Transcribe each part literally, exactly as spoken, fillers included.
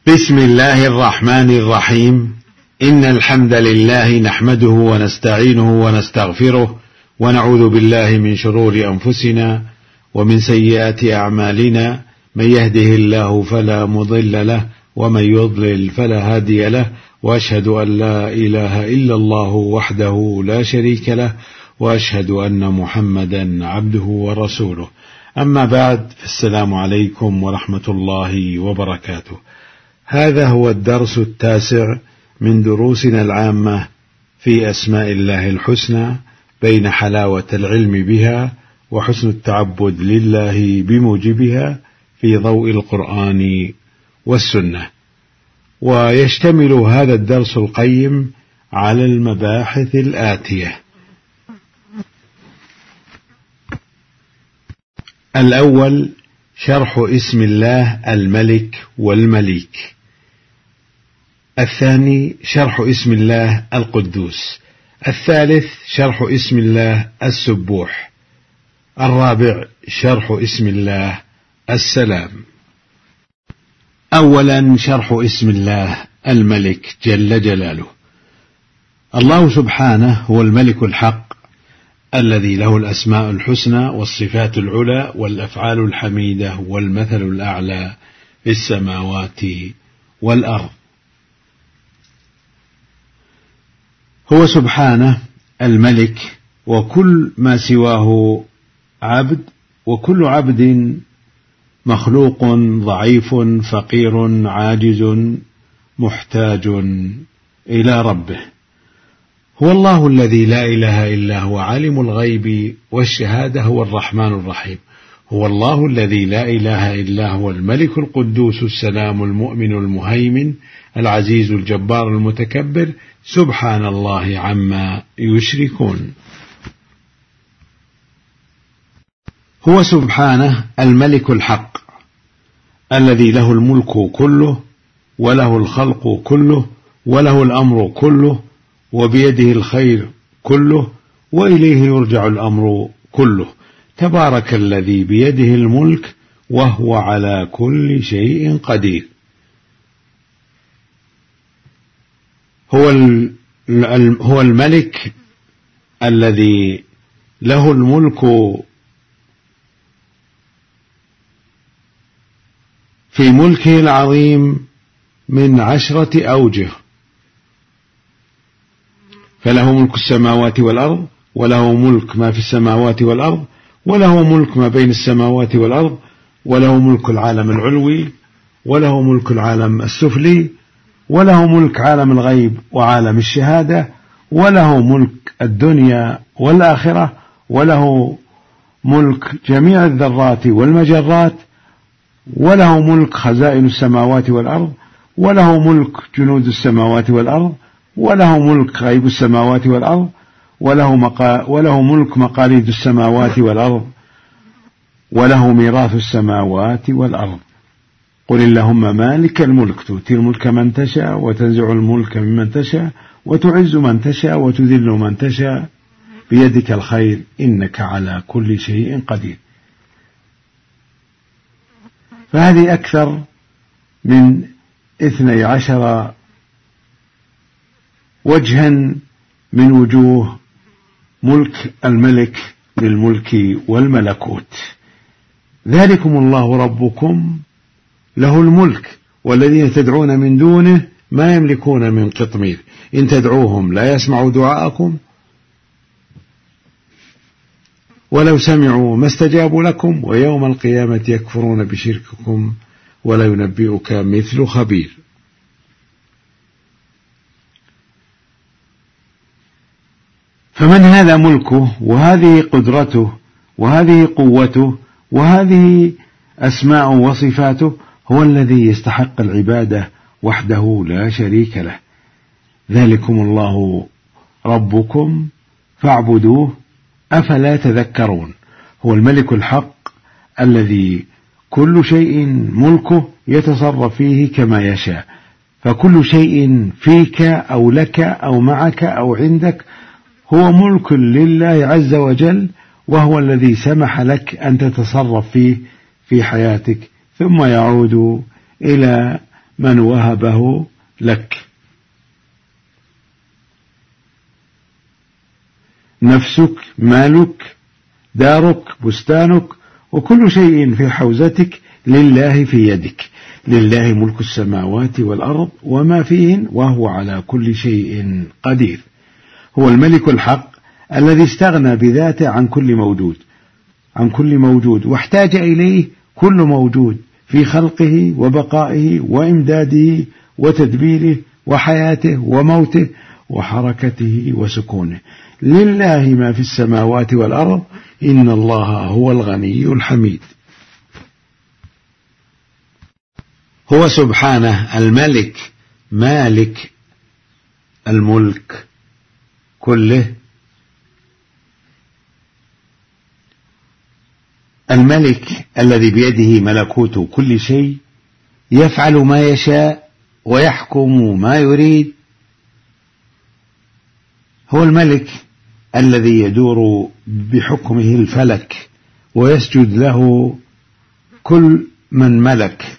بسم الله الرحمن الرحيم. إن الحمد لله نحمده ونستعينه ونستغفره ونعوذ بالله من شرور أنفسنا ومن سيئات أعمالنا، من يهده الله فلا مضل له ومن يضلل فلا هادي له، وأشهد أن لا إله إلا الله وحده لا شريك له، وأشهد أن محمدا عبده ورسوله. أما بعد، السلام عليكم ورحمة الله وبركاته. هذا هو الدرس التاسع من دروسنا العامة في أسماء الله الحسنى، بين حلاوة العلم بها وحسن التعبد لله بموجبها في ضوء القرآن والسنة. ويشتمل هذا الدرس القيم على المباحث الآتية: الأول، شرح اسم الله الملك والمليك. الثاني، شرح اسم الله القدوس. الثالث، شرح اسم الله السبوح. الرابع، شرح اسم الله السلام. أولا، شرح اسم الله الملك جل جلاله. الله سبحانه هو الملك الحق الذي له الأسماء الحسنى والصفات العلى والأفعال الحميدة والمثل الأعلى في السماوات والأرض. هو سبحانه الملك، وكل ما سواه عبد، وكل عبد مخلوق ضعيف فقير عاجز محتاج إلى ربه. هو الله الذي لا إله إلا هو، عالم الغيب والشهادة، هو الرحمن الرحيم. هو الله الذي لا إله إلا هو، الملك القدوس السلام المؤمن المهيمن العزيز الجبار المتكبر، سبحان الله عما يشركون. هو سبحانه الملك الحق الذي له الملك كله وله الخلق كله وله الأمر كله وبيده الخير كله وإليه يرجع الأمر كله. تبارك الذي بيده الملك وهو على كل شيء قدير. هو هو الملك الذي له الملك في ملكه العظيم من عشرة أوجه، فله ملك السماوات والأرض، وله ملك ما في السماوات والأرض، وله ملك ما بين السماوات والأرض، وله ملك العالم العلوي، وله ملك العالم السفلي، وله ملك عالم الغيب وعالم الشهادة، وله ملك الدنيا والآخرة، وله ملك جميع الذرات والمجرات، وله ملك خزائن السماوات والأرض، وله ملك جنود السماوات والأرض، وله ملك غيب السماوات والأرض، وله, مقا... وله ملك مقاليد السماوات والأرض، وله ميراث السماوات والأرض. قل اللهم مالك الملك، تؤتي الملك من تشاء وتنزع الملك ممن تشاء وتعز من تشاء وتذل من تشاء بيدك الخير إنك على كل شيء قدير. فهذه أكثر من اثني عشر وجها من وجوه ملك الملك للملك والملكوت. ذلكم الله ربكم له الملك، والذين تدعون من دونه ما يملكون من قطمير، إن تدعوهم لا يسمعوا دعاءكم ولو سمعوا ما استجابوا لكم، ويوم القيامة يكفرون بشرككم ولا ينبئك مثل خبير. فمن هذا ملكه، وهذه قدرته، وهذه قوته، وهذه أسماء وصفاته، هو الذي يستحق العبادة وحده لا شريك له. ذلكم الله ربكم فاعبدوه أفلا تذكرون. هو الملك الحق الذي كل شيء ملكه يتصرف فيه كما يشاء، فكل شيء فيك أو لك أو معك أو عندك هو ملك لله عز وجل، وهو الذي سمح لك أن تتصرف فيه في حياتك، ثم يعود إلى من وهبه لك. نفسك، مالك، دارك، بستانك، وكل شيء في حوزتك لله في يدك. لله ملك السماوات والأرض وما فيهن وهو على كل شيء قدير. هو الملك الحق الذي استغنى بذاته عن كل موجود عن كل موجود واحتاج إليه كل موجود في خلقه وبقائه وإمداده وتدبيره وحياته وموته وحركته وسكونه. لله ما في السماوات والأرض إن الله هو الغني الحميد. هو سبحانه الملك مالك الملك كله، الملك الذي بيده ملكوت كل شيء، يفعل ما يشاء ويحكم ما يريد. هو الملك الذي يدور بحكمه الفلك ويسجد له كل من ملك.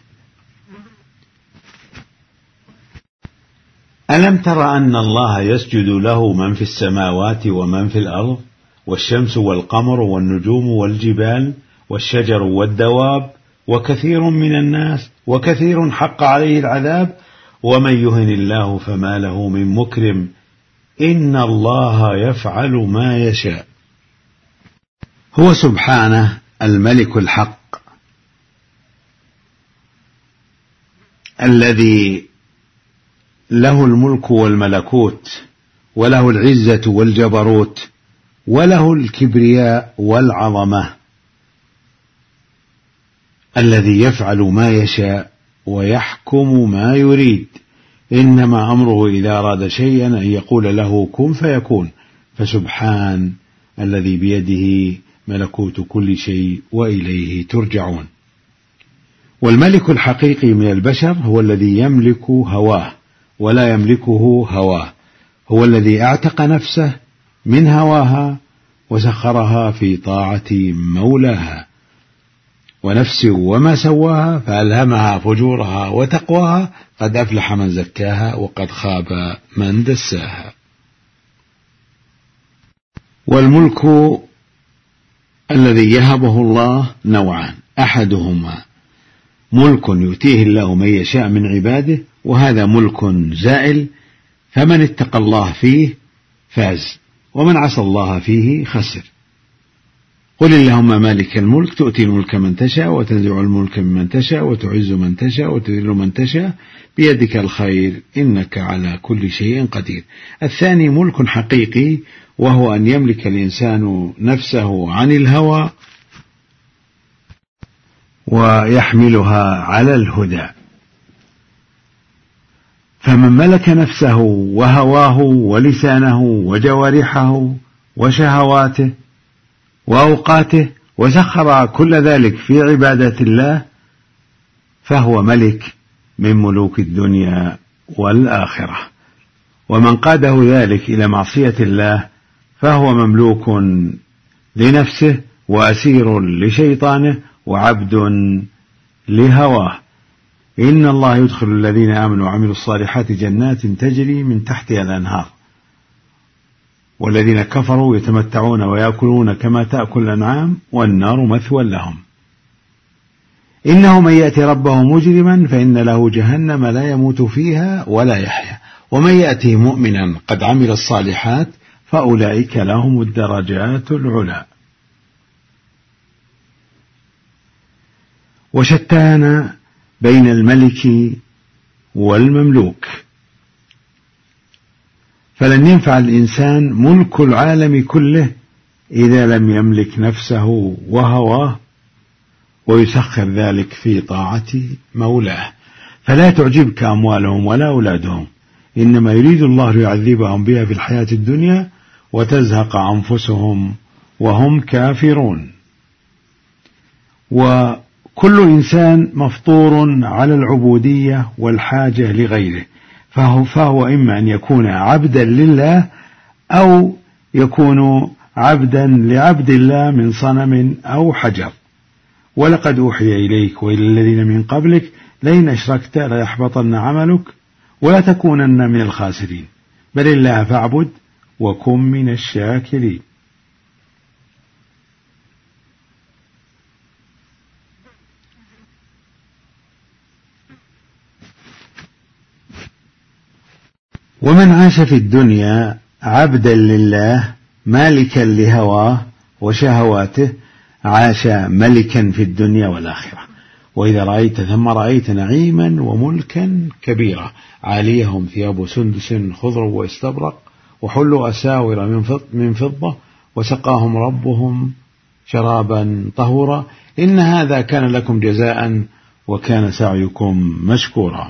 ألم تر أن الله يسجد له من في السماوات ومن في الأرض، والشمس والقمر والنجوم والجبال والشجر والدواب وكثير من الناس وكثير حق عليه العذاب ومن يهن الله فما له من مكرم إن الله يفعل ما يشاء. هو سبحانه الملك الحق الذي له الملك والملكوت وله العزة والجبروت وله الكبرياء والعظمة، الذي يفعل ما يشاء ويحكم ما يريد. إنما أمره إذا أراد شيئا أن يقول له كن فيكون. فسبحان الذي بيده ملكوت كل شيء وإليه ترجعون. والملك الحقيقي من البشر هو الذي يملك هواه ولا يملكه هواه. هو الذي اعتق نفسه من هواها وسخرها في طاعة مولاها. ونفس وما سواها فألهمها فجورها وتقواها قد أفلح من زكاها وقد خاب من دساها. والملك الذي يهبه الله نوعان: أحدهما ملك يؤتيه الله من يشاء من عباده، وهذا ملك زائل، فمن اتقى الله فيه فاز ومن عصى الله فيه خسر. قل اللهم مالك الملك تؤتي الملك من تشاء وتنزع الملك ممن تشاء وتعز من تشاء وتذل من تشاء بيدك الخير إنك على كل شيء قدير. الثاني ملك حقيقي، وهو أن يملك الإنسان نفسه عن الهوى ويحملها على الهدى. فمن ملك نفسه وهواه ولسانه وجوارحه وشهواته وأوقاته وسخر كل ذلك في عبادة الله فهو ملك من ملوك الدنيا والآخرة. ومن قاده ذلك إلى معصية الله فهو مملوك لنفسه وأسير لشيطانه وعبد لهواه. إن الله يدخل الذين آمنوا وعملوا الصالحات جنات تجري من تحتها الأنهار، والذين كفروا يتمتعون ويأكلون كما تأكل الأنعام والنار مثوى لهم. إنه من يأتي ربه مجرما فإن له جهنم لا يموت فيها ولا يحيا، ومن يأتي مؤمنا قد عمل الصالحات فأولئك لهم الدرجات العلى. وشتان بين الملك والمملوك، فلن ينفع الإنسان ملك العالم كله إذا لم يملك نفسه وهواه ويسخر ذلك في طاعة مولاه. فلا تعجبك أموالهم ولا أولادهم، إنما يريد الله ليعذبهم بها في الحياة الدنيا وتزهق أنفسهم وهم كافرون. وكل إنسان مفطور على العبودية والحاجة لغيره، فهو, فهو إما أن يكون عبدا لله أو يكون عبدا لعبد الله من صنم أو حجر. ولقد أوحي إليك وإلى الذين من قبلك لئن أشركت ليحبطن عملك ولا تكونن من الخاسرين، بل الله فاعبد وكن من الشاكرين. ومن عاش في الدنيا عبدا لله مالكا لهواه وشهواته عاش ملكا في الدنيا والآخرة. وإذا رأيت ثم رأيت نعيما وملكا كبيرا، عاليهم ثياب سندس خضر واستبرق وحلوا أساور من فضة وسقاهم ربهم شرابا طهورا، إن هذا كان لكم جزاء وكان سعيكم مشكورا.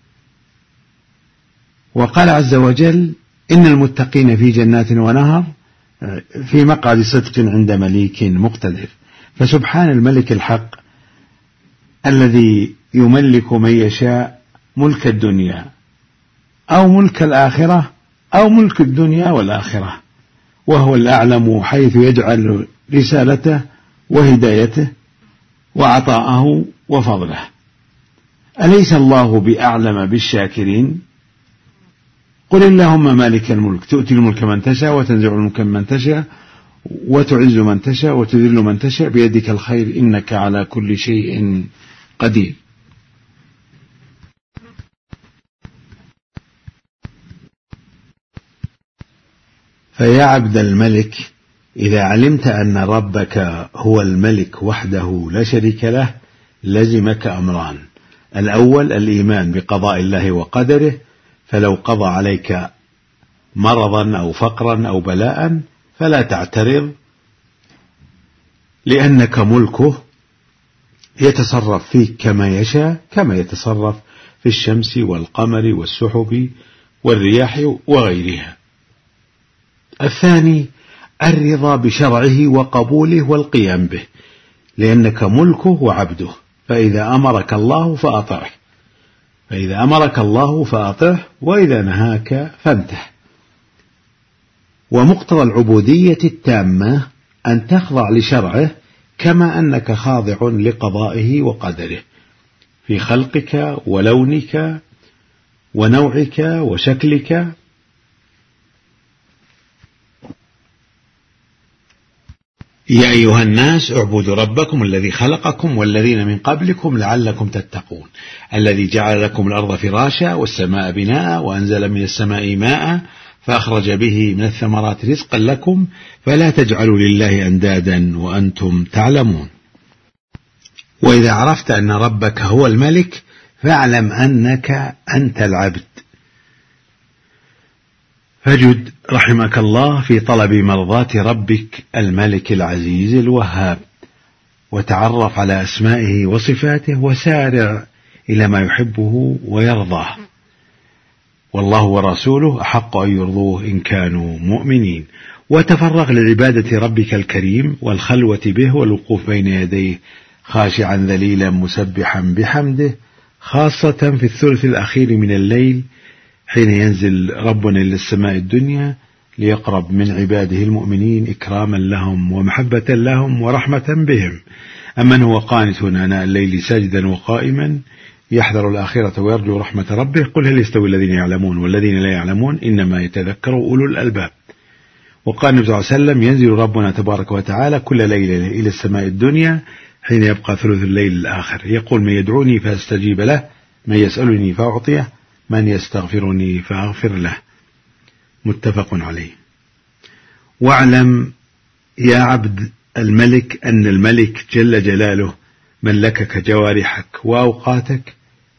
وقال عز وجل: إن المتقين في جنات ونهر في مقعد صدق عند مليك مقتدر. فسبحان الملك الحق الذي يملك من يشاء ملك الدنيا أو ملك الآخرة أو ملك الدنيا والآخرة، وهو الأعلم حيث يجعل رسالته وهدايته وعطاءه وفضله. أليس الله بأعلم بالشاكرين؟ قل اللهم مالك الملك تؤتي الملك من تشاء وتنزع الملك من تشاء وتعز من تشاء وتذل من تشاء بيدك الخير إنك على كل شيء قدير. فيا عبد الملك، إذا علمت أن ربك هو الملك وحده لا شريك له لزمك أمران: الأول الإيمان بقضاء الله وقدره، فلو قضى عليك مرضا أو فقرا أو بلاء فلا تعترض، لأنك ملكه يتصرف فيك كما يشاء، كما يتصرف في الشمس والقمر والسحب والرياح وغيرها. الثاني الرضا بشرعه وقبوله والقيام به، لأنك ملكه وعبده، فإذا أمرك الله فأطعه فإذا أمرك الله فأطعه وإذا نهاك فانته. ومقتضى العبودية التامة أن تخضع لشرعه كما أنك خاضع لقضائه وقدره في خلقك ولونك ونوعك وشكلك. يا أيها الناس اعبدوا ربكم الذي خلقكم والذين من قبلكم لعلكم تتقون، الذي جعل لكم الأرض فراشا والسماء بناء وأنزل من السماء ماء فأخرج به من الثمرات رزقا لكم فلا تجعلوا لله أندادا وأنتم تعلمون. وإذا عرفت أن ربك هو الملك فاعلم أنك أنت العبد، فجد رحمك الله في طلب مرضاة ربك الملك العزيز الوهاب، وتعرف على أسمائه وصفاته وسارع إلى ما يحبه ويرضاه، والله ورسوله أحق أن يرضوه إن كانوا مؤمنين. وتفرغ لعبادة ربك الكريم والخلوة به والوقوف بين يديه خاشعا ذليلا مسبحا بحمده، خاصة في الثلث الأخير من الليل حين ينزل ربنا إلى السماء الدنيا ليقرب من عباده المؤمنين إكراما لهم ومحبة لهم ورحمة بهم. أمن هو قانت آناء الليل ساجدا وقائما يحذر الآخرة ويرجو رحمة ربه قل هل يستوي الذين يعلمون والذين لا يعلمون إنما يتذكر أولو الألباب. وقال النبي صلى الله عليه وسلم ينزل ربنا تبارك وتعالى كل ليلة إلى السماء الدنيا حين يبقى ثلث الليل الآخر يقول من يدعوني فاستجيب له، من يسألني فأعطيه، من يستغفرني فأغفر له. متفق عليه. واعلم يا عبد الملك أن الملك جل جلاله ملكك جوارحك وأوقاتك،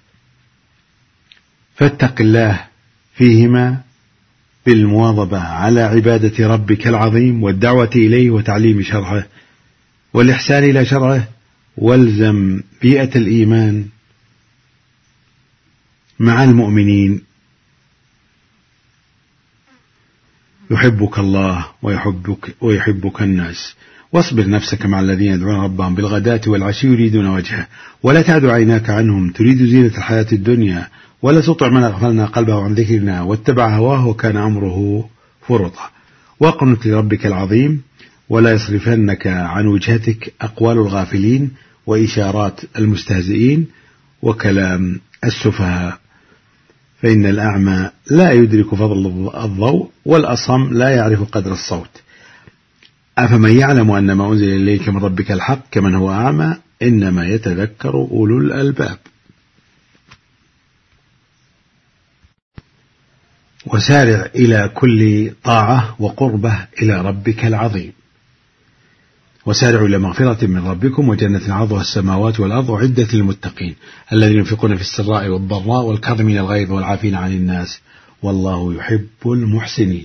فاتق الله فيهما بالمواظبة على عبادة ربك العظيم والدعوة إليه وتعليم شرعه والإحسان إلى شرعه، والزم بيئة الإيمان مع المؤمنين. يحبك الله ويحبك, ويحبك الناس. واصبر نفسك مع الذين يدعون ربهم بالغداة والعشي يريدون وجهه ولا تعد عيناك عنهم تريد زينة الحياة الدنيا ولا تطع من أغفلنا قلبه عن ذكرنا واتبع هواه وكان أمره فرطا. واقنت لربك العظيم ولا يصرفنك عن وجهتك أقوال الغافلين وإشارات المستهزئين وكلام السفهاء، فإن الأعمى لا يدرك فضل الضوء، والأصم لا يعرف قدر الصوت. أفمن يعلم أن ما أنزل إليك من ربك الحق كمن هو أعمى إنما يتذكر أولو الألباب. وسارع إلى كل طاعة وقربة إلى ربك العظيم. وسارعوا إلى مغفرة من ربكم وجنة عرضها السماوات والأرض أعدت للمتقين الذين ينفقون في السراء والضراء والكاظمين الغيظ والعافين عن الناس والله يحب المحسنين.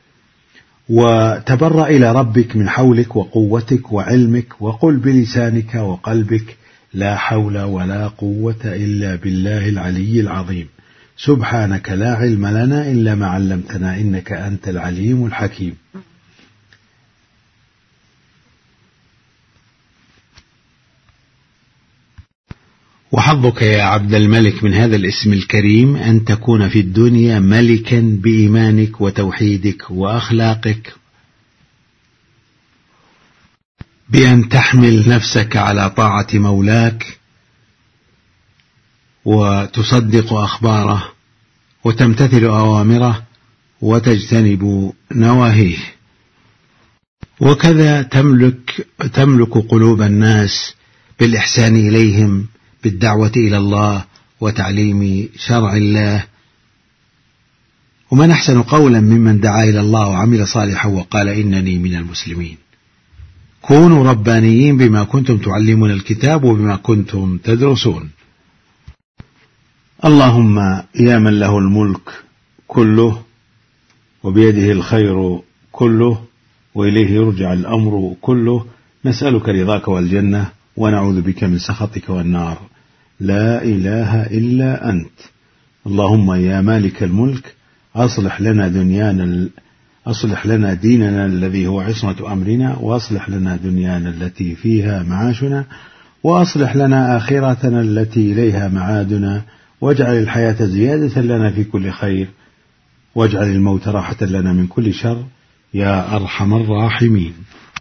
وتبرأ إلى ربك من حولك وقوتك وعلمك، وقل بلسانك وقلبك لا حول ولا قوة إلا بالله العلي العظيم، سبحانك لا علم لنا إلا ما علمتنا إنك أنت العليم الحكيم. وحظك يا عبد الملك من هذا الاسم الكريم أن تكون في الدنيا ملكا بإيمانك وتوحيدك وأخلاقك، بأن تحمل نفسك على طاعة مولاك وتصدق أخباره وتمتثل أوامره وتجتنب نواهيه. وكذا تملك, تملك قلوب الناس بالإحسان إليهم بالدعوة إلى الله وتعليم شرع الله. ومن أحسن قولا ممن دعا إلى الله وعمل صالحا وقال إنني من المسلمين. كونوا ربانيين بما كنتم تعلمون الكتاب وبما كنتم تدرسون. اللهم يا من له الملك كله وبيده الخير كله وإليه يرجع الأمر كله، نسألك رضاك والجنة ونعوذ بك من سخطك والنار، لا إله إلا أنت. اللهم يا مالك الملك أصلح لنا دنيانا أصلح لنا ديننا الذي هو عصمة أمرنا، وأصلح لنا دنيانا التي فيها معاشنا، وأصلح لنا آخرتنا التي إليها معادنا، واجعل الحياة زيادة لنا في كل خير، واجعل الموت راحة لنا من كل شر يا أرحم الراحمين.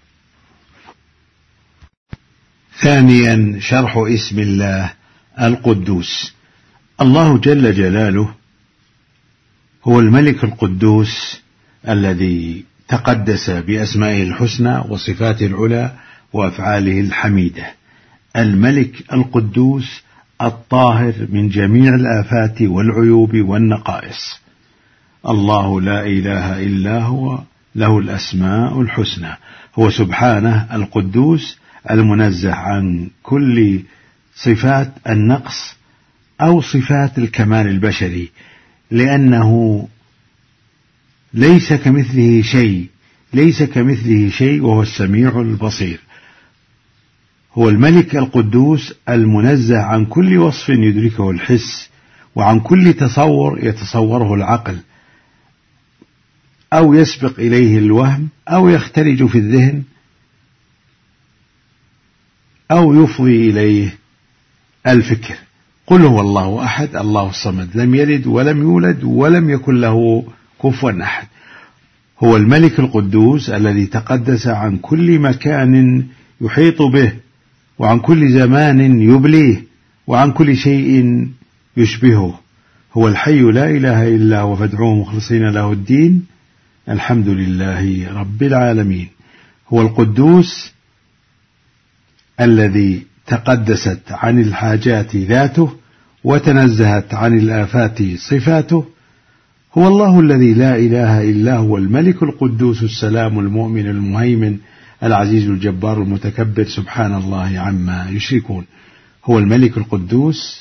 ثانيا شرح اسم الله القدوس. الله جل جلاله هو الملك القدوس الذي تقدس بأسمائه الحسنى وصفاته العلى وأفعاله الحميدة، الملك القدوس الطاهر من جميع الآفات والعيوب والنقائص. الله لا إله إلا هو له الأسماء الحسنى، هو سبحانه القدوس المنزه عن كل صفات النقص أو صفات الكمال البشري، لأنه ليس كمثله شيء ليس كمثله شيء وهو السميع البصير. هو الملك القدوس المنزه عن كل وصف يدركه الحس، وعن كل تصور يتصوره العقل أو يسبق إليه الوهم أو يختلج في الذهن أو يفضي إليه الفكر. قل هو الله أحد الله الصمد لم يلد ولم يولد ولم يكن له كفوا أحد. هو الملك القدوس الذي تقدس عن كل مكان يحيط به، وعن كل زمان يبليه، وعن كل شيء يشبهه. هو الحي لا إله إلا هو فادعوه مخلصين له الدين الحمد لله رب العالمين. هو القدوس الذي تقدست عن الحاجات ذاته وتنزهت عن الآفات صفاته. هو الله الذي لا إله إلا هو الملك القدوس السلام المؤمن المهيمن العزيز الجبار المتكبر سبحان الله عما يشركون. هو الملك القدوس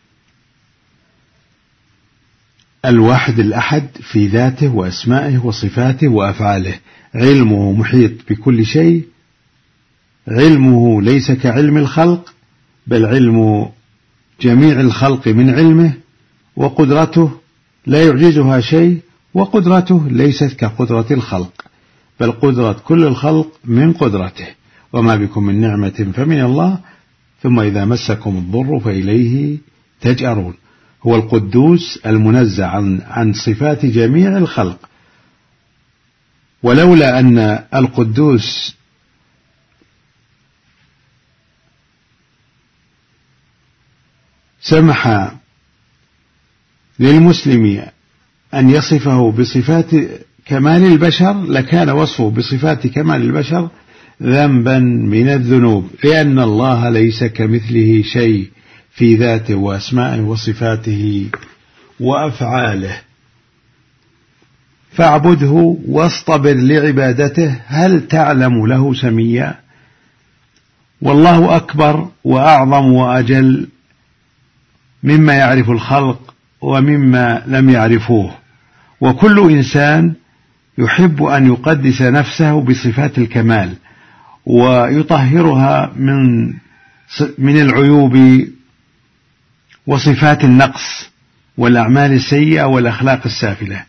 الواحد الأحد في ذاته وأسمائه وصفاته وأفعاله، علمه محيط بكل شيء، علمه ليس كعلم الخلق بل علم جميع الخلق من علمه، وقدرته لا يعجزها شيء، وقدرته ليست كقدرة الخلق بل قدرة كل الخلق من قدرته، وما بكم من نعمة فمن الله ثم إذا مسكم الضر فإليه تجأرون. هو القدوس المنزه عن, عن صفات جميع الخلق، ولولا أن القدوس سمح للمسلم أن يصفه بصفات كمال البشر لكان وصفه بصفات كمال البشر ذنبا من الذنوب، لأن الله ليس كمثله شيء في ذاته وأسمائه وصفاته وأفعاله. فاعبده واصطبر لعبادته، هل تعلم له سميا؟ والله أكبر وأعظم وأجل مما يعرف الخلق ومما لم يعرفوه، وكل إنسان يحب أن يقدس نفسه بصفات الكمال ويطهرها من من العيوب وصفات النقص والأعمال السيئة والأخلاق السافلة،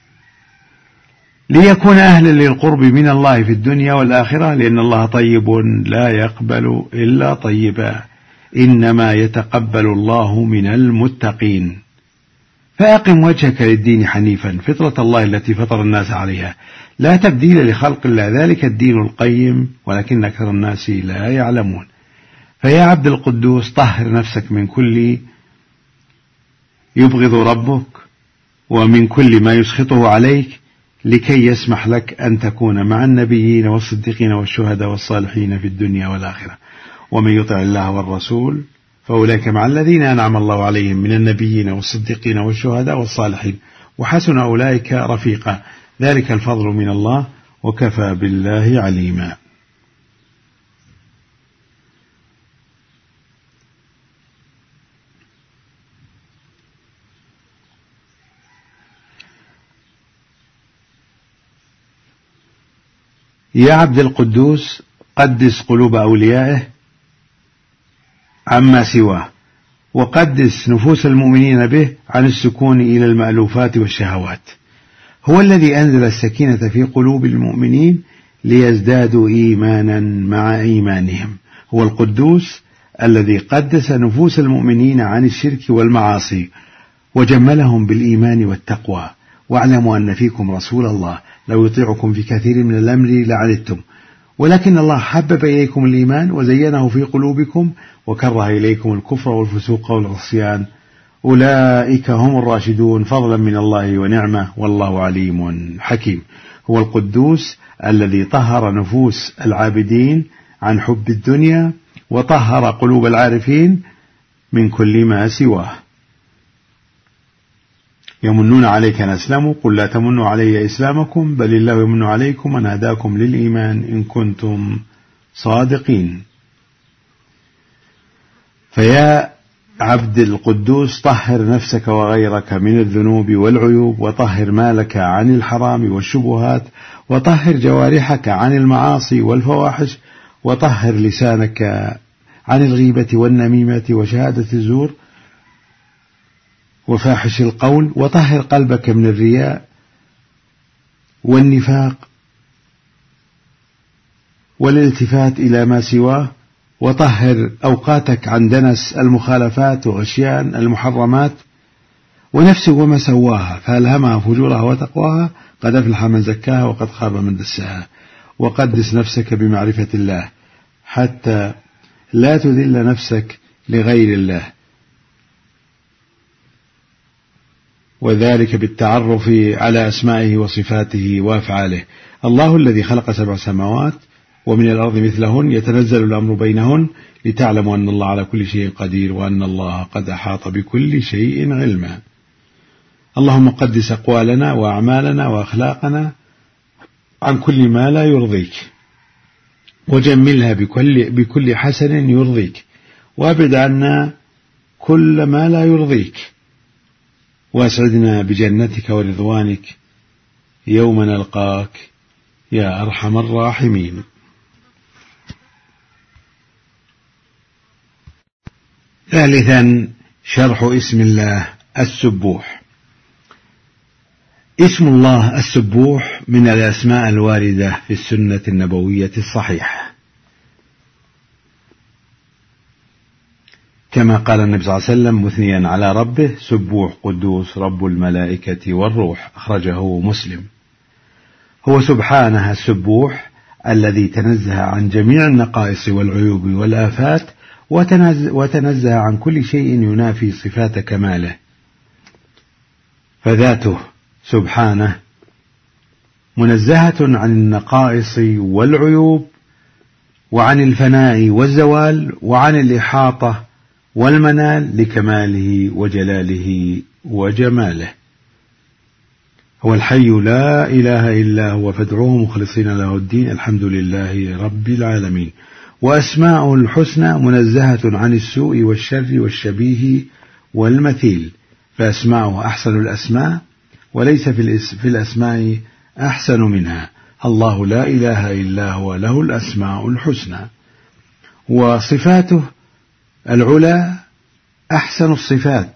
ليكون أهلا للقرب من الله في الدنيا والآخرة، لأن الله طيب لا يقبل إلا طيبا، إنما يتقبل الله من المتقين. فأقم وجهك للدين حنيفا فطرة الله التي فطر الناس عليها لا تبديل لخلق الله، ذلك الدين القيم ولكن أكثر الناس لا يعلمون. فيا عبد القدوس طهر نفسك من كل يبغض ربك ومن كل ما يسخطه عليك، لكي يسمح لك أن تكون مع النبيين والصديقين والشهداء والصالحين في الدنيا والآخرة. ومن يطع الله والرسول فأولئك مع الذين أنعم الله عليهم من النبيين والصديقين والشهداء والصالحين وحسن أولئك رفيقا، ذلك الفضل من الله وكفى بالله عليما. يا عبد القدوس قدس قلوب أوليائه عما سواه، وقدس نفوس المؤمنين به عن السكون إلى المألوفات والشهوات. هو الذي أنزل السكينة في قلوب المؤمنين ليزدادوا إيمانا مع إيمانهم. هو القدوس الذي قدس نفوس المؤمنين عن الشرك والمعاصي وجملهم بالإيمان والتقوى. واعلموا أن فيكم رسول الله لو يطيعكم في كثير من الأمر لعنتم، ولكن الله حبب إليكم الإيمان وزينه في قلوبكم وكره إليكم الكفر والفسوق والعصيان، أولئك هم الراشدون فضلا من الله ونعمة والله عليم حكيم. هو القدوس الذي طهر نفوس العابدين عن حب الدنيا وطهر قلوب العارفين من كل ما سواه. يمنون عليك أن أسلموا قل لا تمنوا علي إسلامكم بل الله يمن عليكم أن هداكم للإيمان إن كنتم صادقين. فيا عبد القدوس طهر نفسك وغيرك من الذنوب والعيوب، وطهر مالك عن الحرام والشبهات، وطهر جوارحك عن المعاصي والفواحش، وطهر لسانك عن الغيبة والنميمة وشهادة الزور وفاحش القول، وطهر قلبك من الرياء والنفاق والالتفات إلى ما سواه، وطهر أوقاتك عن دنس المخالفات وغشيان المحرمات. ونفسك وما سواها فألهمها فجورها وتقواها قد أفلح من زكاها وقد خاب من دساها. وقدس نفسك بمعرفة الله حتى لا تذل نفسك لغير الله، وذلك بالتعرف على أسمائه وصفاته وأفعاله. الله الذي خلق سبع سماوات ومن الأرض مثلهن يتنزل الأمر بينهن لتعلموا أن الله على كل شيء قدير وأن الله قد أحاط بكل شيء علما. اللهم قدس أقوالنا وأعمالنا وأخلاقنا عن كل ما لا يرضيك، وجملها بكل, بكل حسن يرضيك، وابعد عنا كل ما لا يرضيك، واسعدنا بجنتك ورضوانك يوم نلقاك يا أرحم الراحمين. ثالثا شرح اسم الله السبوح. اسم الله السبوح من الأسماء الواردة في السنة النبوية الصحيحة، كما قال النبي صلى الله عليه وسلم مثنيا على ربه سبوح قدوس رب الملائكة والروح، أخرجه مسلم. هو سبحانه السبوح الذي تنزه عن جميع النقائص والعيوب والآفات، وتنزه عن كل شيء ينافي صفات كماله، فذاته سبحانه منزهة عن النقائص والعيوب وعن الفناء والزوال وعن الإحاطة والمنال لكماله وجلاله وجماله. هو الحي لا إله إلا هو فادعوه مخلصين له الدين الحمد لله رب العالمين. وأسماؤه الحسنى منزهة عن السوء والشر والشبيه والمثيل، فأسماؤه أحسن الأسماء وليس في الأسماء أحسن منها. الله لا إله إلا هو له الأسماء الحسنى. وصفاته العلى أحسن الصفات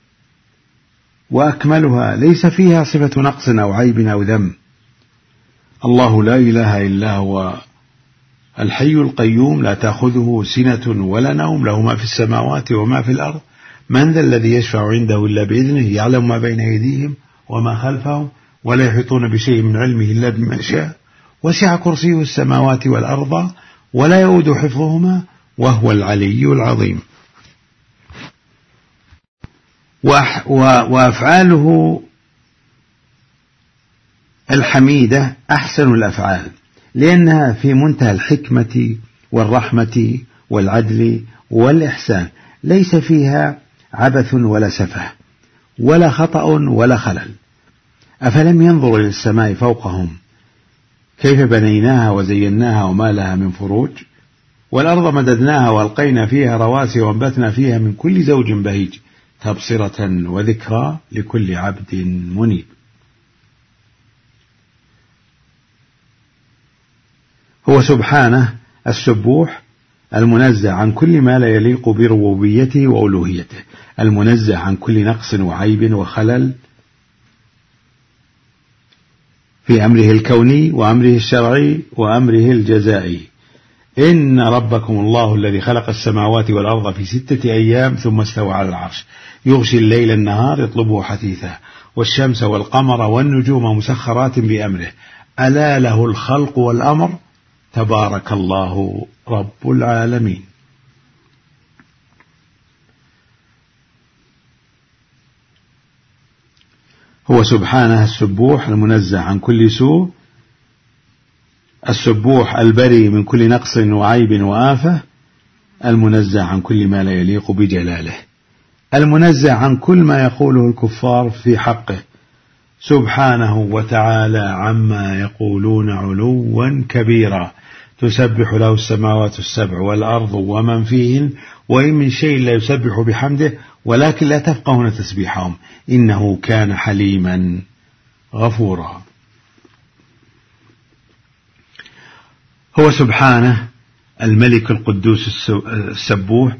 وأكملها، ليس فيها صفة نقص أو عيب أو ذم. الله لا إله إلا هو الحي القيوم لا تأخذه سنة ولا نوم، له ما في السماوات وما في الأرض، من ذا الذي يشفع عنده إلا بإذنه، يعلم ما بين أيديهم وما خلفهم ولا يحيطون بشيء من علمه إلا بما شاء، وسع كرسيه السماوات والأرض ولا يؤود حفظهما وهو العلي العظيم. وأفعاله الحميدة أحسن الأفعال، لأنها في منتهى الحكمة والرحمة والعدل والإحسان، ليس فيها عبث ولا سفه ولا خطأ ولا خلل. أفلم ينظروا إلى السماء فوقهم كيف بنيناها وزيناها وما لها من فروج، والأرض مددناها وألقينا فيها رواسي وأنبتنا فيها من كل زوج بهيج تبصرة وذكرى لكل عبد منيب. هو سبحانه السبوح المنزه عن كل ما لا يليق بربوبيته وألوهيته، المنزه عن كل نقص وعيب وخلل في أمره الكوني وأمره الشرعي وأمره الجزائي. إن ربكم الله الذي خلق السماوات والأرض في ستة أيام ثم استوى على العرش يغشي الليل النهار يطلبه حثيثا والشمس والقمر والنجوم مسخرات بأمره ألا له الخلق والأمر تبارك الله رب العالمين. هو سبحانه السبوح المنزه عن كل سوء، السبوح البري من كل نقص وعيب وآفة، المنزه عن كل ما لا يليق بجلاله، المنزه عن كل ما يقوله الكفار في حقه سبحانه وتعالى عما يقولون علوا كبيرا، تسبح له السماوات السبع والأرض ومن فيهن وإن من شيء لا يسبح بحمده ولكن لا تفقهون تسبيحهم إنه كان حليما غفورا. هو سبحانه الملك القدوس السبوح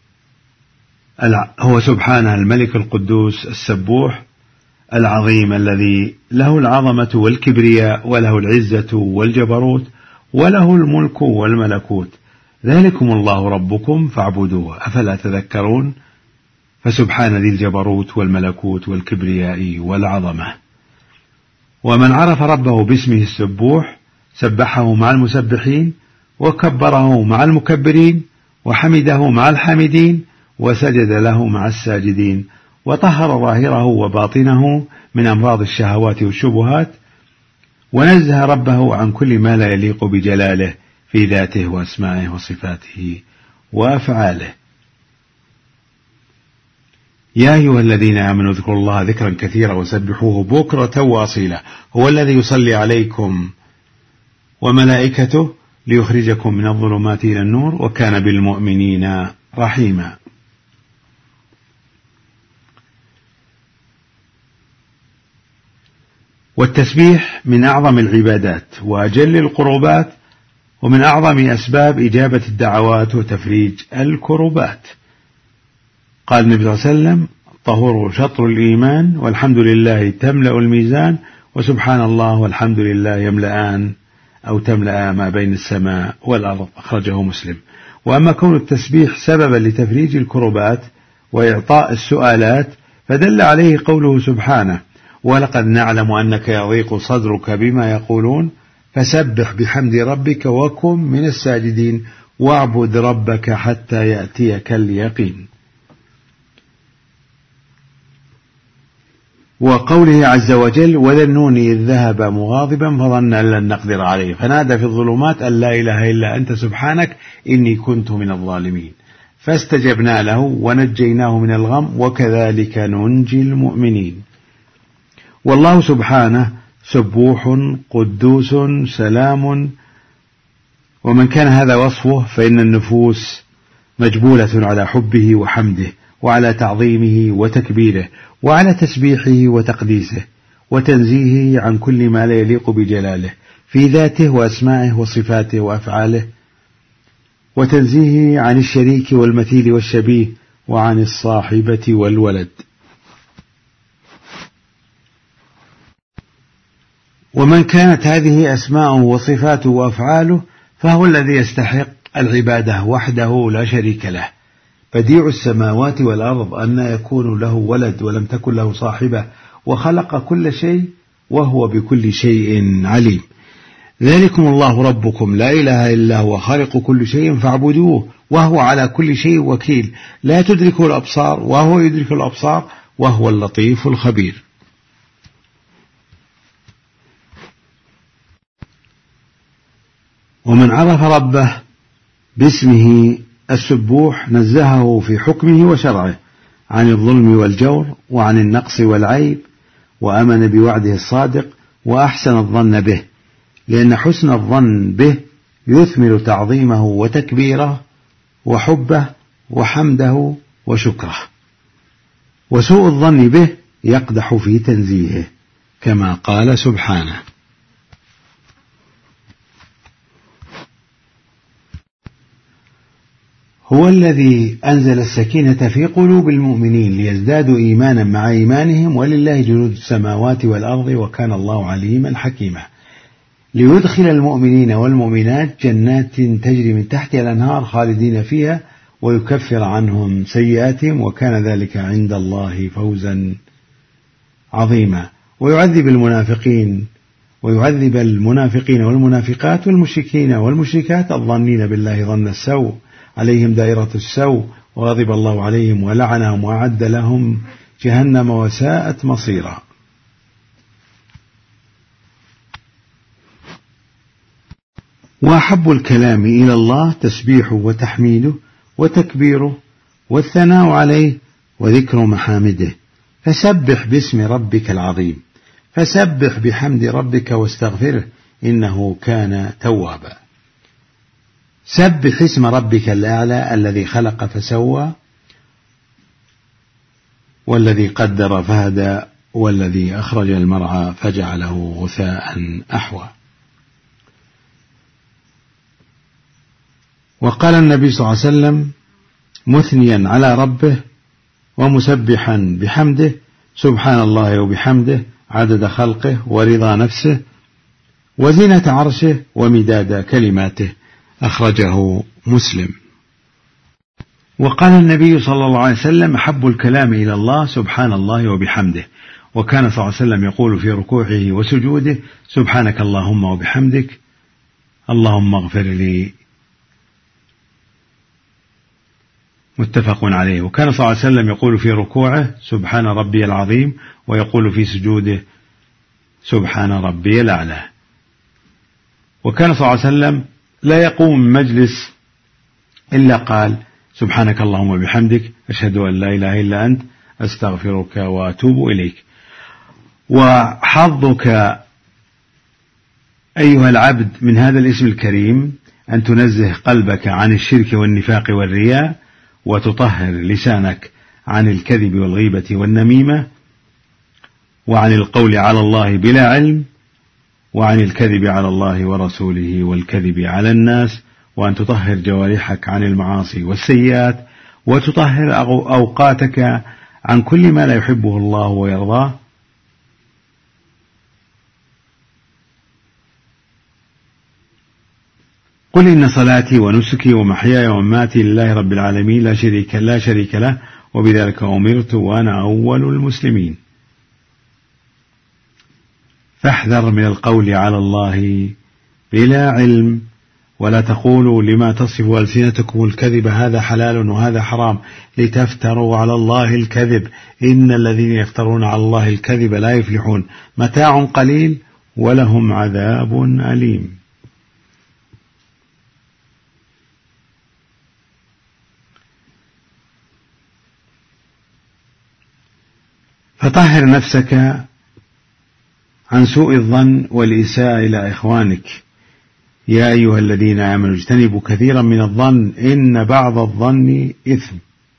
هو سبحانه الملك القدوس السبوح العظيم الذي له العظمة والكبرياء وله العزة والجبروت وله الملك والملكوت، ذلكم الله ربكم فاعبدوه أفلا تذكرون. فسبحان ذي الجبروت والملكوت والكبرياء والعظمة. ومن عرف ربه باسمه السبوح سبحه مع المسبحين وكبره مع المكبرين وحمده مع الحامدين وسجد له مع الساجدين وطهر ظاهره وباطنه من أمراض الشهوات والشبهات، ونزه ربه عن كل ما لا يليق بجلاله في ذاته وأسمائه وصفاته وأفعاله. يا أيها الذين آمنوا اذكروا الله ذكرا كثيرا وسبحوه بكرة وأصيلا، هو الذي يصلي عليكم وملائكته ليخرجكم من الظلمات إلى النور وكان بالمؤمنين رحيما. والتسبيح من أعظم العبادات وأجل القربات ومن أعظم أسباب إجابة الدعوات وتفريج الكربات. قال النبي صلى الله عليه وسلم الطهور شطر الإيمان والحمد لله تملأ الميزان وسبحان الله والحمد لله يملأان أو تملأ ما بين السماء والأرض، أخرجه مسلم. وأما كون التسبيح سببا لتفريج الكربات وإعطاء السؤالات فدل عليه قوله سبحانه ولقد نعلم أنك يضيق صدرك بما يقولون فسبح بحمد ربك وكن من الساجدين واعبد ربك حتى يأتيك اليقين. وقوله عز وجل وذا النون إذ ذهب مغاضبا فظن أن لن نقدر عليه فنادى في الظلمات أن لا إله إلا أنت سبحانك إني كنت من الظالمين فاستجبنا له ونجيناه من الغم وكذلك ننجي المؤمنين. والله سبحانه سبوح قدوس سلام، ومن كان هذا وصفه فإن النفوس مجبولة على حبه وحمده وعلى تعظيمه وتكبيره وعلى تسبيحه وتقديسه وتنزيهه عن كل ما لا يليق بجلاله في ذاته وأسمائه وصفاته وأفعاله، وتنزيهه عن الشريك والمثيل والشبيه وعن الصاحبة والولد. ومن كانت هذه أسماءه وصفاته وأفعاله فهو الذي يستحق العبادة وحده لا شريك له، بديع السماوات والأرض أن يكون له ولد ولم تكن له صاحبة، وخلق كل شيء وهو بكل شيء عليم. ذلكم الله ربكم لا إله إلا هو خالق كل شيء فاعبدوه وهو على كل شيء وكيل، لا تدركه الأبصار وهو يدرك الأبصار وهو اللطيف الخبير. ومن عرف ربه باسمه السبوح نزهه في حكمه وشرعه عن الظلم والجور وعن النقص والعيب، وأمن بوعده الصادق وأحسن الظن به، لأن حسن الظن به يثمر تعظيمه وتكبيره وحبه وحمده وشكره، وسوء الظن به يقدح في تنزيهه كما قال سبحانه هو الذي أنزل السكينة في قلوب المؤمنين ليزدادوا إيمانا مع إيمانهم ولله جنود السماوات والأرض وكان الله عليما حكيما، ليدخل المؤمنين والمؤمنات جنات تجري من تحتها الأنهار خالدين فيها ويكفر عنهم سيئاتهم وكان ذلك عند الله فوزا عظيما، ويعذب المنافقين ويعذب المنافقين والمنافقات والمشركين والمشركات الظانين بالله ظن السوء عليهم دائرة السوء وغضب الله عليهم ولعنهم وأعد لهم جهنم وساءت مصيرا. وأحب الكلام إلى الله تسبيحه وتحميده وتكبيره والثناء عليه وذكر محامده، فسبح باسم ربك العظيم، فسبح بحمد ربك واستغفره إنه كان توابا. سبح اسم ربك الأعلى الذي خلق فسوى والذي قدر فهدى والذي أخرج المرعى فجعله غثاء أحوى. وقال النبي صلى الله عليه وسلم مثنيا على ربه ومسبحا بحمده سبحان الله وبحمده عدد خلقه ورضا نفسه وزينة عرشه ومداد كلماته، أخرجه مسلم. وقال النبي صلى الله عليه وسلم أحب الكلام إلى الله سبحان الله وبحمده، وكان صلى الله عليه وسلم يقول في ركوعه وسجوده سبحانك اللهم وبحمدك اللهم اغفر لي، متفق عليه. وكان صلى الله عليه وسلم يقول في ركوعه سبحان ربي العظيم، ويقول في سجوده سبحان ربي الأعلى. وكان صلى الله عليه وسلم لا يقوم من مجلس إلا قال سبحانك اللهم وبحمدك أشهد أن لا إله إلا أنت أستغفرك وأتوب إليك. وحظك أيها العبد من هذا الاسم الكريم أن تنزه قلبك عن الشرك والنفاق والرياء، وتطهر لسانك عن الكذب والغيبة والنميمة، وعن القول على الله بلا علم، وعن الكذب على الله ورسوله والكذب على الناس، وأن تطهر جوارحك عن المعاصي والسيئات، وتطهر أوقاتك عن كل ما لا يحبه الله ويرضاه. قل إن صلاتي ونسكي ومحياي ومماتي لله رب العالمين لا شريك لا شريك له وبذلك أمرت وأنا أول المسلمين. فاحذر من القول على الله بلا علم، ولا تقولوا لما تصف ألسنتكم الكذب هذا حلال وهذا حرام لتفتروا على الله الكذب إن الذين يفترون على الله الكذب لا يفلحون متاع قليل ولهم عذاب أليم. فطهر نفسك عن سوء الظن والإساءة إلى إخوانك. يا أيها الذين آمنوا اجتنبوا كثيرا من الظن إن بعض الظن إثم.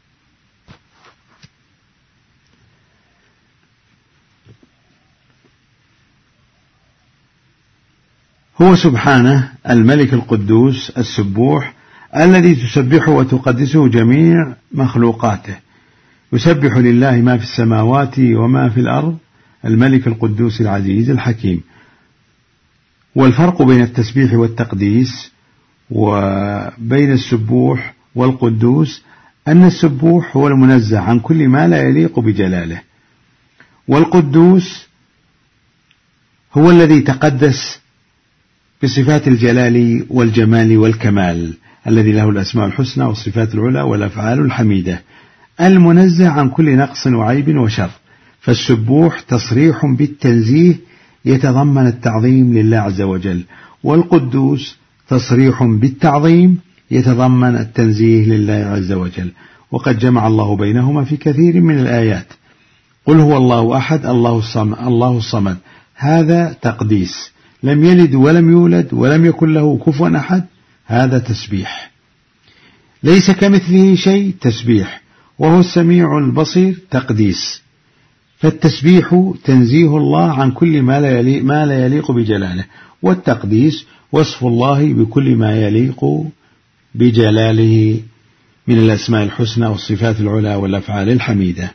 هو سبحانه الملك القدوس السبوح الذي تسبحه وتقدسه جميع مخلوقاته. يسبح لله ما في السماوات وما في الأرض الملك القدوس العزيز الحكيم. والفرق بين التسبيح والتقديس وبين السبوح والقدوس أن السبوح هو المنزه عن كل ما لا يليق بجلاله، والقدوس هو الذي تقدس بصفات الجلال والجمال والكمال الذي له الأسماء الحسنى والصفات العلى والأفعال الحميدة المنزه عن كل نقص وعيب وشر. فالسبوح تصريح بالتنزيه يتضمن التعظيم لله عز وجل، والقدوس تصريح بالتعظيم يتضمن التنزيه لله عز وجل. وقد جمع الله بينهما في كثير من الآيات. قل هو الله أحد الله الصمد, الله الصمد هذا تقديس، لم يلد ولم يولد ولم يكن له كفوا أحد هذا تسبيح. ليس كمثله شيء تسبيح، وهو السميع البصير تقديس. فالتسبيح تنزيه الله عن كل ما لا يليق, ما لا يليق بجلاله، والتقديس وصف الله بكل ما يليق بجلاله من الأسماء الحسنى والصفات العلى والأفعال الحميدة.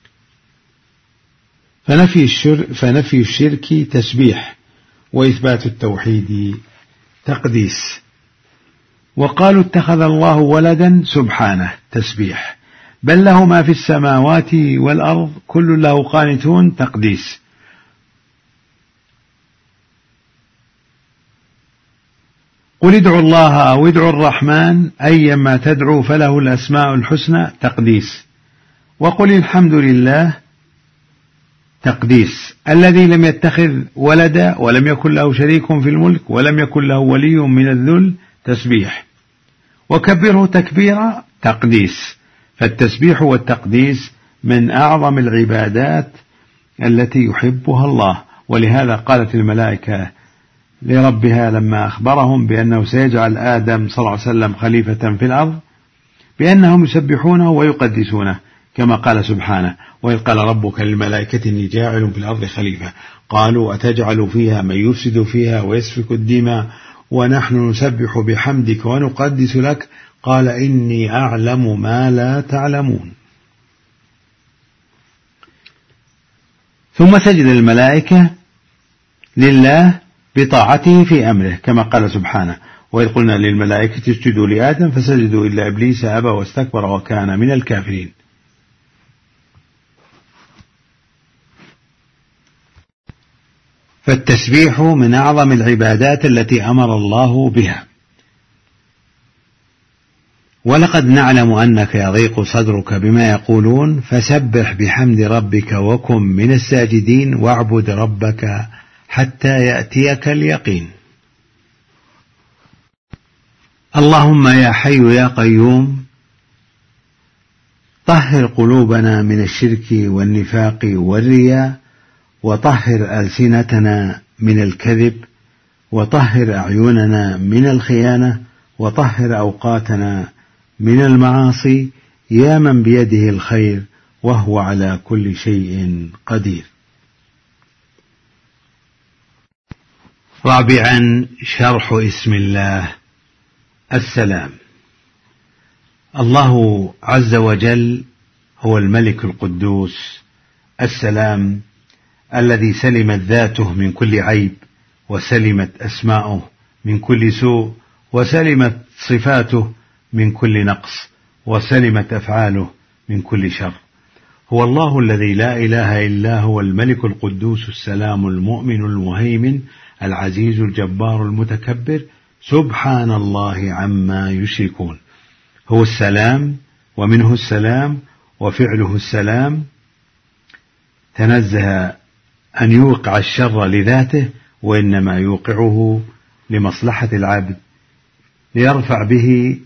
فنفي الشرك, فنفي الشرك تسبيح، وإثبات التوحيد تقديس. وقالوا اتخذ الله ولدا سبحانه تسبيح، بل له ما في السماوات والأرض كل له قانتون تقديس. قل ادعوا الله أو ادعوا الرحمن أيما تدعوا فله الأسماء الحسنى تقديس. وقل الحمد لله تقديس الذي لم يتخذ ولدا ولم يكن له شريك في الملك ولم يكن له ولي من الذل تسبيح. وكبره تكبيرا تقديس. فالتسبيح والتقديس من أعظم العبادات التي يحبها الله. ولهذا قالت الملائكة لربها لما أخبرهم بأنه سيجعل آدم صلى الله عليه وسلم خليفة في الأرض بأنهم يسبحونه ويقدسونه، كما قال سبحانه: وإذ قال ربك للملائكة إني جاعل في الأرض خليفة قالوا أتجعل فيها من يفسد فيها ويسفك الدماء ونحن نسبح بحمدك ونقدس لك قال إني أعلم ما لا تعلمون. ثم سجد الملائكة لله بطاعته في أمره، كما قال سبحانه: وإذ قلنا للملائكة اسجدوا لآدم فسجدوا إلا إبليس أبى واستكبر وكان من الكافرين. فالتسبيح من أعظم العبادات التي أمر الله بها. ولقد نعلم أنك يضيق صدرك بما يقولون فسبح بحمد ربك وكن من الساجدين واعبد ربك حتى يأتيك اليقين. اللهم يا حي يا قيوم طهر قلوبنا من الشرك والنفاق والرياء، وطهر ألسنتنا من الكذب، وطهر أعيننا من الخيانة، وطهر أوقاتنا من المعاصي، يا من بيده الخير وهو على كل شيء قدير. رابعا شرح اسم الله السلام. الله عز وجل هو الملك القدوس السلام الذي سلمت ذاته من كل عيب، وسلمت أسماؤه من كل سوء، وسلمت صفاته من كل نقص، وسلمت أفعاله من كل شر. هو الله الذي لا إله إلا هو الملك القدوس السلام المؤمن المهيمن العزيز الجبار المتكبر سبحان الله عما يشركون. هو السلام ومنه السلام وفعله السلام، تنزه أن يوقع الشر لذاته، وإنما يوقعه لمصلحة العبد ليرفع به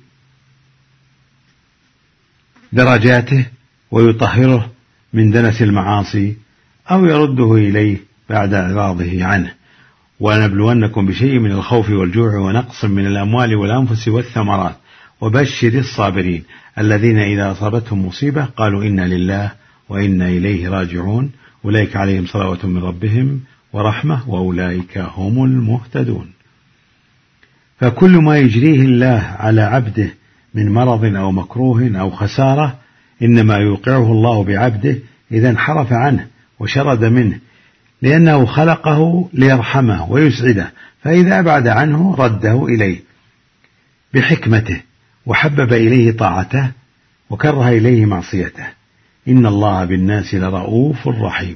درجاته ويطهره من دنس المعاصي أو يرده إليه بعد إعراضه عنه. ونبلونكم بشيء من الخوف والجوع ونقص من الأموال والأنفس والثمرات وبشر الصابرين الذين إذا أصابتهم مصيبة قالوا إنا لله وإنا إليه راجعون أولئك عليهم صلوات من ربهم ورحمة وأولئك هم المهتدون. فكل ما يجريه الله على عبده من مرض أو مكروه أو خسارة إنما يوقعه الله بعبده إذا انحرف عنه وشرد منه، لأنه خلقه ليرحمه ويسعده، فإذا أبعد عنه رده إليه بحكمته وحبب إليه طاعته وكره إليه معصيته. إن الله بالناس لرؤوف رحيم.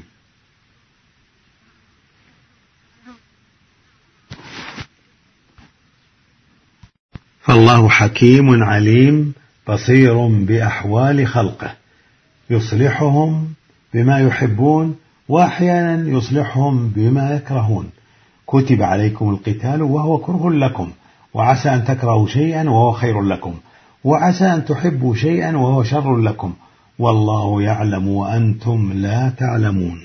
فالله حكيم عليم بصير بأحوال خلقه، يصلحهم بما يحبون وأحيانا يصلحهم بما يكرهون. كتب عليكم القتال وهو كره لكم، وعسى أن تكرهوا شيئا وهو خير لكم، وعسى أن تحبوا شيئا وهو شر لكم، والله يعلم وأنتم لا تعلمون.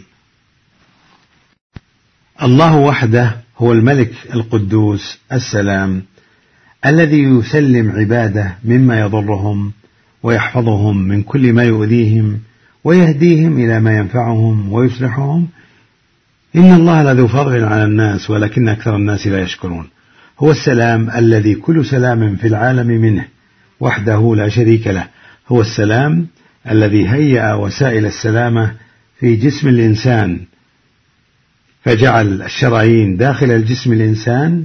الله وحده هو الملك القدوس السلام الذي يسلم عباده مما يضرهم ويحفظهم من كل ما يؤذيهم ويهديهم إلى ما ينفعهم ويصلحهم. إن الله لذو فضل على الناس ولكن أكثر الناس لا يشكرون. هو السلام الذي كل سلام في العالم منه وحده لا شريك له. هو السلام الذي هيأ وسائل السلامة في جسم الإنسان، فجعل الشرايين داخل الجسم الإنسان،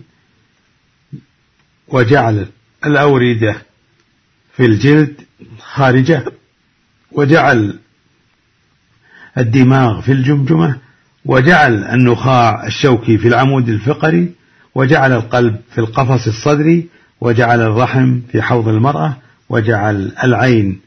وجعل الأوردة في الجلد خارجه، وجعل الدماغ في الجمجمة، وجعل النخاع الشوكي في العمود الفقري، وجعل القلب في القفص الصدري، وجعل الرحم في حوض المرأة، وجعل العين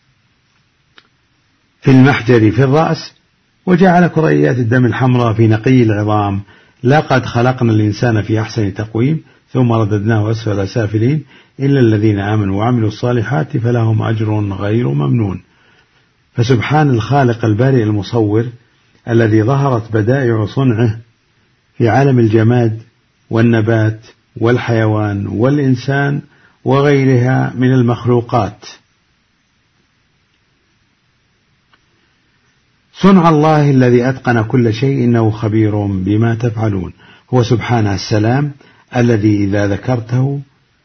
في المحجر في الرأس، وجعل كريات الدم الحمراء في نقي العظام. لقد خلقنا الإنسان في أحسن تقويم ثم رددناه أسفل سافلين إلا الذين آمنوا وعملوا الصالحات فلهم أجر غير ممنون. فسبحان الخالق البارئ المصور الذي ظهرت بدائع صنعه في عالم الجماد والنبات والحيوان والإنسان وغيرها من المخلوقات. صنع الله الذي أتقن كل شيء إنه خبير بما تفعلون. هو سبحانه السلام الذي إذا ذكرته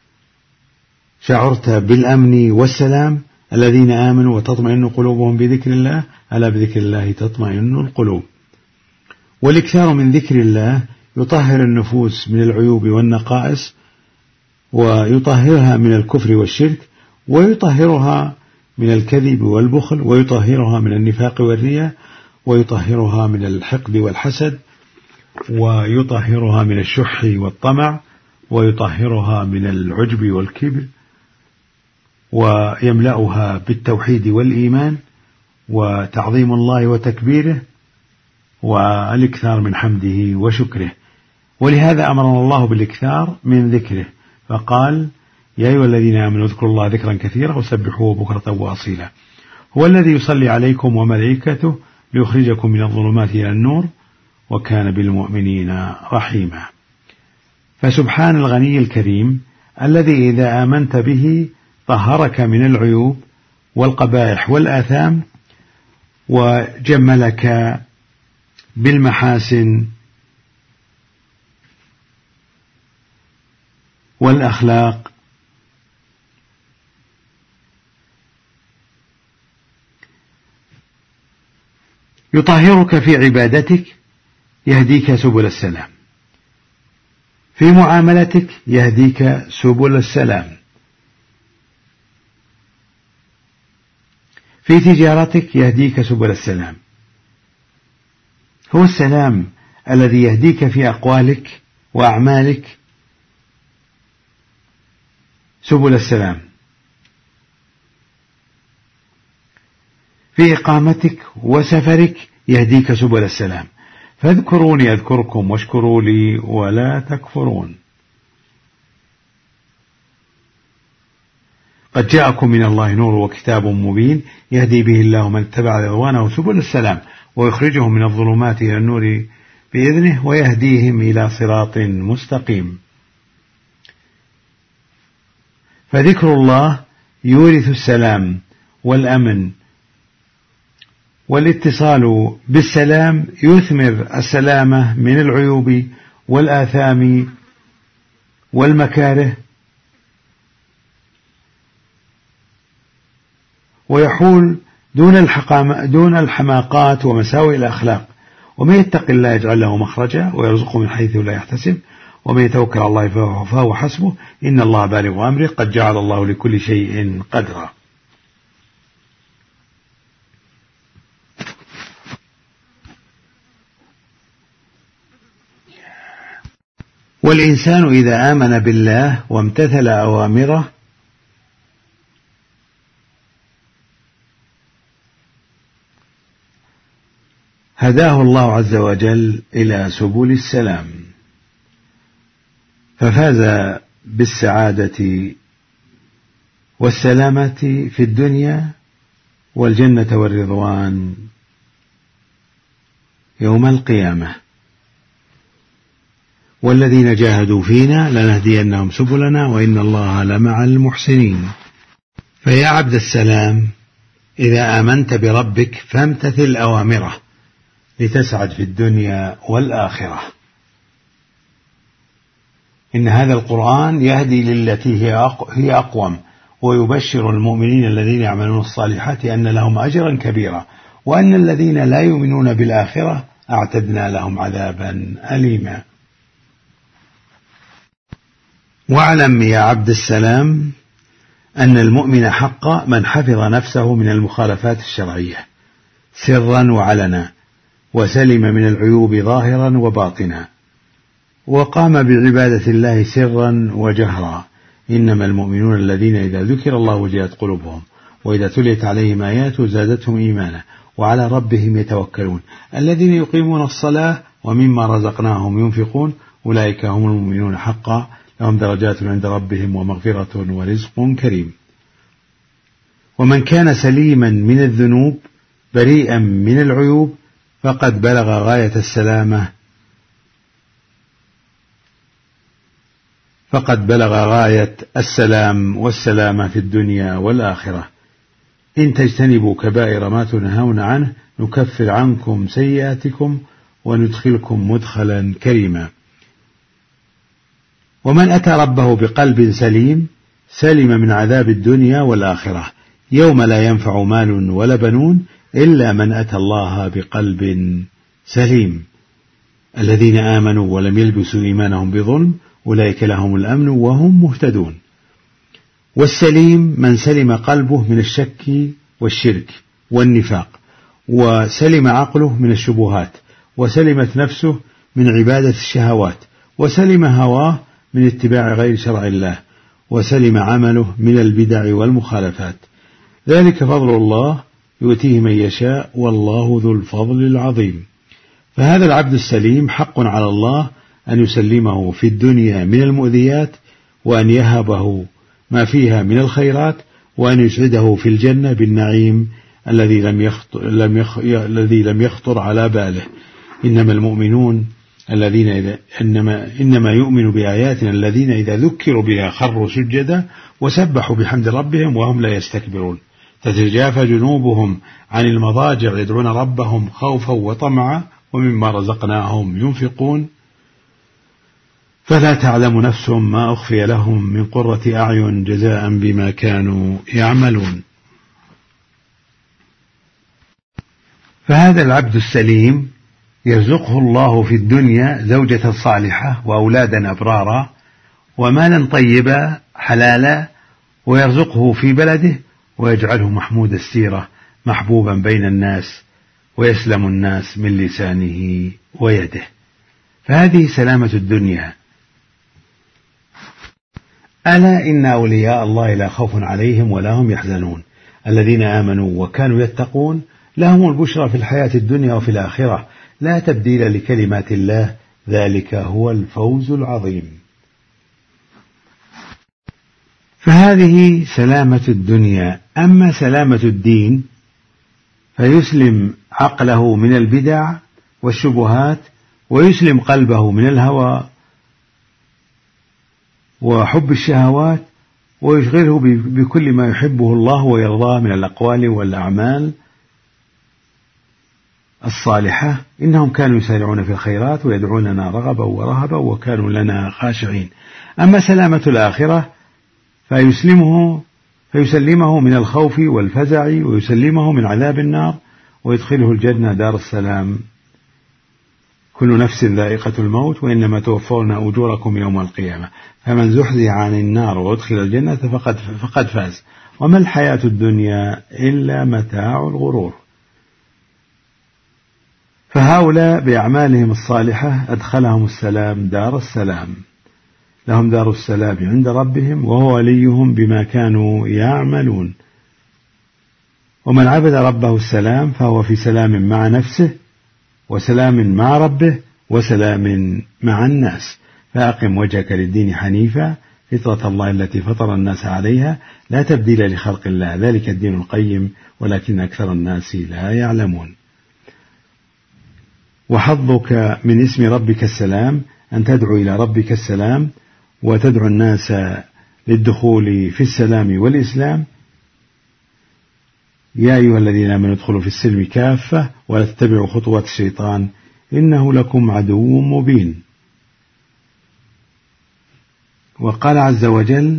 شعرت بالأمن والسلام. الذين آمنوا وتطمئن قلوبهم بذكر الله ألا بذكر الله تطمئن القلوب. والإكثار من ذكر الله يطهر النفوس من العيوب والنقائص، ويطهرها من الكفر والشرك، ويطهرها من الكذب والبخل، ويطهرها من النفاق والرياء، ويطهرها من الحقد والحسد، ويطهرها من الشح والطمع، ويطهرها من العجب والكبر، ويملأها بالتوحيد والإيمان وتعظيم الله وتكبيره والإكثار من حمده وشكره. ولهذا أمرنا الله بالإكثار من ذكره، فقال يا أيها الذين آمنوا اذكروا الله ذكرا كثيرا وسبحوه بكرة وأصيلا. هو الذي يصلي عليكم وملائكته ليخرجكم من الظلمات إلى النور وكان بالمؤمنين رحيما. فسبحان الغني الكريم الذي إذا آمنت به طهرك من العيوب والقبائح والآثام، وجملك بالمحاسن والأخلاق، يطهرك في عبادتك، يهديك سبل السلام، في معاملتك يهديك سبل السلام، في تجارتك يهديك سبل السلام. هو السلام الذي يهديك في أقوالك وأعمالك سبل السلام في إقامتك وسفرك يهديك سبل السلام. فاذكروني أذكركم واشكروا لي ولا تكفرون. قد جاءكم من الله نور وكتاب مبين يهدي به الله من اتبع رضوانه سبل السلام ويخرجهم من الظلمات إلى النور بإذنه ويهديهم إلى صراط مستقيم. فذكر الله يورث السلام والأمن، والاتصال بالسلام يثمر السلامة من العيوب والآثام والمكاره، ويحول دون دون الحماقات ومساوئ الأخلاق. ومن يتق الله يجعل له مخرجا ويرزقه من حيث لا يحتسب ومن يتوكل على الله فهو حسبه إن الله بالغ أمره قد جعل الله لكل شيء قدرا. والإنسان إذا آمن بالله وامتثل أوامره هداه الله عز وجل إلى سبل السلام، ففاز بالسعادة والسلامة في الدنيا والجنة والرضوان يوم القيامة. والذين جاهدوا فينا لنهدينهم سبلنا وإن الله لمع المحسنين. فيا عبد السلام، إذا آمنت بربك فامتثل أوامره لتسعد في الدنيا والآخرة. إن هذا القرآن يهدي للتي هي أقوم ويبشر المؤمنين الذين يعملون الصالحات أن لهم أجرا كبيرا وأن الذين لا يؤمنون بالآخرة أعتدنا لهم عذابا أليما. واعلم يا عبد السلام أن المؤمن حق من حفظ نفسه من المخالفات الشرعية سرا وعلنا وسلم من العيوب ظاهرا وباطنا وقام بعبادة الله سرا وجهرا. إنما المؤمنون الذين إذا ذكر الله وجلت قلوبهم وإذا تليت عليهم آياته زادتهم إيمانا وعلى ربهم يتوكلون الذين يقيمون الصلاة ومما رزقناهم ينفقون أولئك هم المؤمنون حقا لهم درجات عند ربهم ومغفرة ورزق كريم. ومن كان سليما من الذنوب بريئا من العيوب فقد بلغ غاية السلامة فقد بلغ غاية السلام والسلامة في الدنيا والآخرة. إن تجتنبوا كبائر ما تنهون عنه نكفر عنكم سيئاتكم وندخلكم مدخلا كريما. ومن أتى ربه بقلب سليم سلم من عذاب الدنيا والآخرة يوم لا ينفع مال ولا بنون إلا من أتى الله بقلب سليم. الذين آمنوا ولم يلبسوا إيمانهم بظلم أولئك لهم الأمن وهم مهتدون. والسليم من سلم قلبه من الشك والشرك والنفاق وسلم عقله من الشبهات وسلمت نفسه من عبادة الشهوات وسلم هواه من اتباع غير شرع الله وسلم عمله من البدع والمخالفات. ذلك فضل الله يؤتيه من يشاء والله ذو الفضل العظيم. فهذا العبد السليم حق على الله أن يسلمه في الدنيا من المؤذيات وأن يهبه ما فيها من الخيرات وأن يسعده في الجنة بالنعيم الذي لم يخطر, لم يخ... الذي لم يخطر على باله. إنما المؤمنون الذين إذا إنما, إنما يؤمن بآياتنا الذين إذا ذكروا بها خروا سجدا وسبحوا بحمد ربهم وهم لا يستكبرون. تتجافى جنوبهم عن المضاجع يدعون ربهم خوفا وطمعا ومما رزقناهم ينفقون. فلا تعلم نفس ما أخفي لهم من قرة أعين جزاء بما كانوا يعملون. فهذا العبد السليم يرزقه الله في الدنيا زوجة صالحة وأولادا أبرارا ومالا طيبا حلالا ويرزقه في بلده ويجعله محمود السيرة محبوبا بين الناس ويسلم الناس من لسانه ويده. فهذه سلامة الدنيا. ألا إن أولياء الله لا خوف عليهم ولا هم يحزنون الذين آمنوا وكانوا يتقون لهم البشرى في الحياة الدنيا وفي الآخرة لا تبديل لكلمات الله ذلك هو الفوز العظيم. فهذه سلامة الدنيا. أما سلامة الدين فيسلم عقله من البدع والشبهات ويسلم قلبه من الهوى وحب الشهوات ويشغله بكل ما يحبه الله ويرضاه من الأقوال والأعمال الصالحة. إنهم كانوا يسارعون في الخيرات ويدعوننا رغبا ورهبا وكانوا لنا خاشعين. أما سلامة الآخرة فيسلمه فيسلمه من الخوف والفزع ويسلمه من عذاب النار ويدخله الجنة دار السلام. كل نفس ذائقة الموت وإنما توفون أجوركم يوم القيامة فمن زحزح عن النار وادخل الجنة فقد, فقد فاز وما الحياة الدنيا إلا متاع الغرور. فهؤلاء بأعمالهم الصالحة أدخلهم السلام دار السلام، لهم دار السلام عند ربهم وهو وليهم بما كانوا يعملون. ومن عبد ربه السلام فهو في سلام مع نفسه وسلام مع ربه وسلام مع الناس. فأقم وجهك للدين حنيفا فطرة الله التي فطر الناس عليها لا تبديل لخلق الله ذلك الدين القيم ولكن أكثر الناس لا يعلمون. وحظك من اسم ربك السلام أن تدعو إلى ربك السلام وتدعو الناس للدخول في السلام والإسلام. يا أيها الذين آمنوا ادخلوا في السلم كافة ولا تتبعوا خطوات الشيطان إنه لكم عدو مبين. وقال عز وجل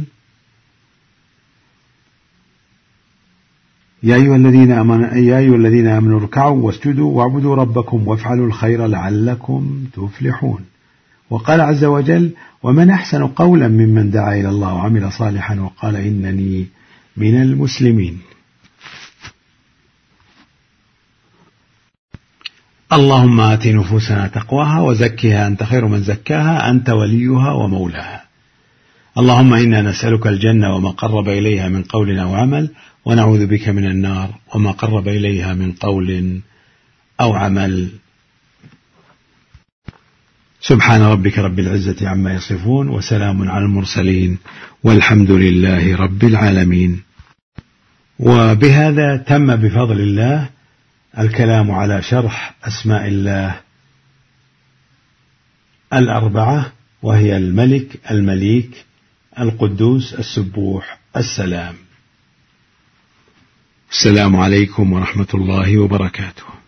يا أيها الذين آمنوا يا أيها الذين آمنوا اركعوا واسجدوا واعبدوا ربكم وافعلوا الخير لعلكم تفلحون. وقال عز وجل ومن أحسن قولا ممن دعا إلى الله وعمل صالحا وقال إنني من المسلمين. اللهم آت نفوسنا تقواها وزكها أنت خير من زكاها أنت وليها ومولاها. اللهم إنا نسألك الجنة وما قرب إليها من قول أو عمل ونعوذ بك من النار وما قرب إليها من قول أو عمل. سبحان ربك رب العزة عما يصفون وسلام على المرسلين والحمد لله رب العالمين. وبهذا تم بفضل الله الكلام على شرح أسماء الله الأربعة وهي الملك المليك القدوس السبوح السلام. السلام عليكم ورحمة الله وبركاته.